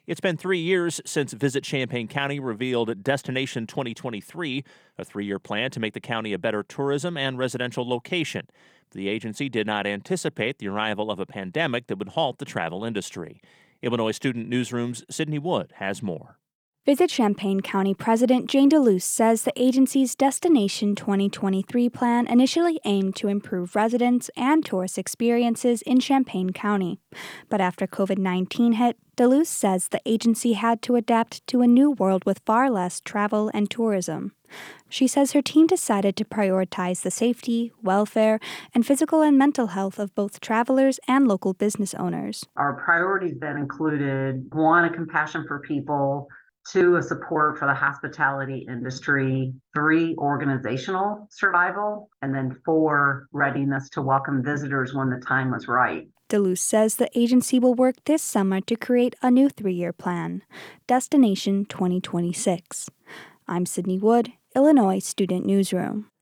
It's been 3 years since Visit Champaign County revealed Destination 2023, a 3-year plan to make the county a better tourism and residential location. The agency did not anticipate the arrival of a pandemic that would halt the travel industry. Illinois Student Newsroom's Sydney Wood has more. Visit Champaign County President Jane DeLuce says the agency's Destination 2023 plan initially aimed to improve residents and tourist experiences in Champaign County. But after COVID-19 hit, DeLuce says the agency had to adapt to a new world with far less travel and tourism. She says her team decided to prioritize the safety, welfare, and physical and mental health of both travelers and local business owners. Our priorities then included 1, a compassion for people, 2, a support for the hospitality industry, 3, organizational survival, and then 4, readiness to welcome visitors when the time was right. DeLuce says the agency will work this summer to create a new 3-year plan, Destination 2026. I'm Sydney Wood, Illinois Student Newsroom.